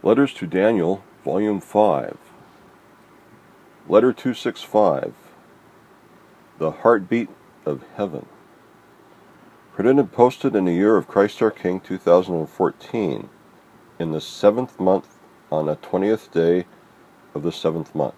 Letters to Daniel, Volume 5. Letter 265. The Heartbeat of Heaven. Printed and posted in the year of Christ our King 2014, in the 7th month, on the 20th day of the 7th month.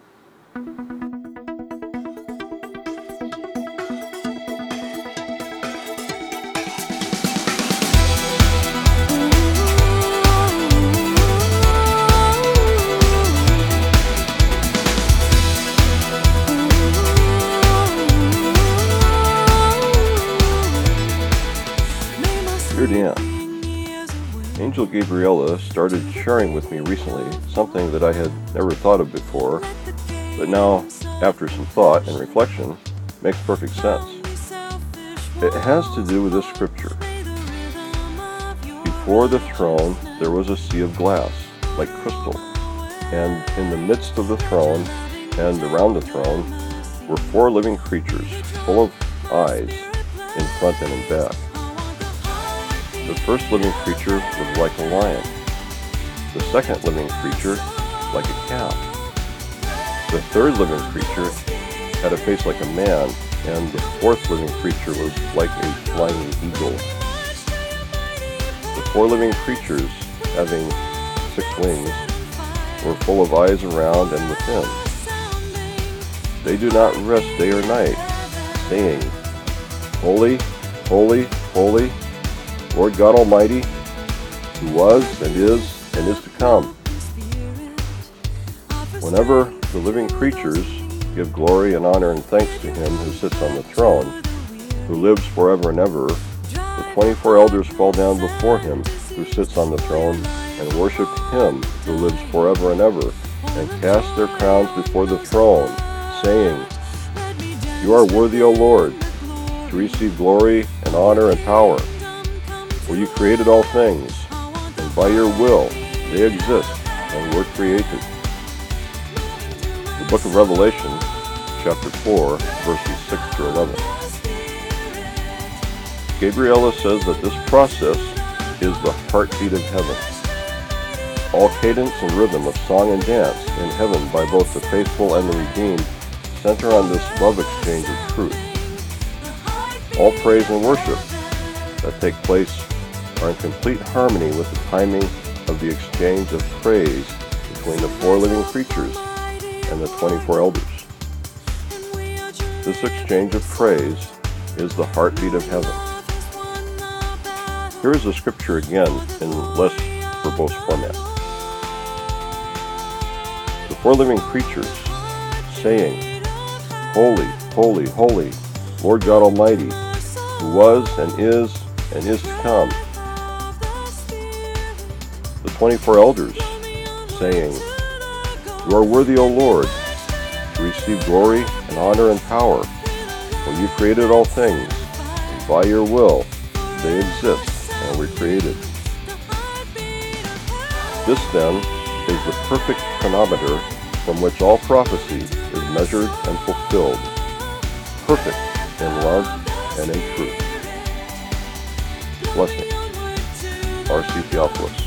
Dear Dan, Angel Gabriella started sharing with me recently something that I had never thought of before, but now, after some thought and reflection, makes perfect sense. It has to do with this scripture. Before the throne there was a sea of glass, like crystal, and in the midst of the throne and around the throne were 4 living creatures, full of eyes, in front and in back. The first living creature was like a lion. The second living creature, like a calf. The third living creature had a face like a man, and the fourth living creature was like a flying eagle. The 4 living creatures, having 6 wings, were full of eyes around and within. They do not rest day or night, saying, Holy, holy, holy, Lord God Almighty, who was and is to come. Whenever the living creatures give glory and honor and thanks to Him who sits on the throne, who lives forever and ever, the 24 elders fall down before Him who sits on the throne and worship Him who lives forever and ever, and cast their crowns before the throne, saying, You are worthy, O Lord, to receive glory and honor and power. For you created all things, and by your will they exist and were created. The book of Revelation, chapter 4, verses 6 through 11. Gabriella says that this process is the heartbeat of heaven. All cadence and rhythm of song and dance in heaven by both the faithful and the redeemed center on this love exchange of truth. All praise and worship that take place are in complete harmony with the timing of the exchange of praise between the 4 living creatures and the 24 elders. This exchange of praise is the heartbeat of heaven. Here is the scripture again in less verbose format. The 4 living creatures, saying, Holy, holy, holy, Lord God Almighty, who was and is to come. The 24 elders, saying, You are worthy, O Lord, to receive glory and honor and power, for you created all things, and by your will they exist and were created. This, then, is the perfect chronometer from which all prophecy is measured and fulfilled, perfect in love and in truth. Blessing. R.C. Theophilus.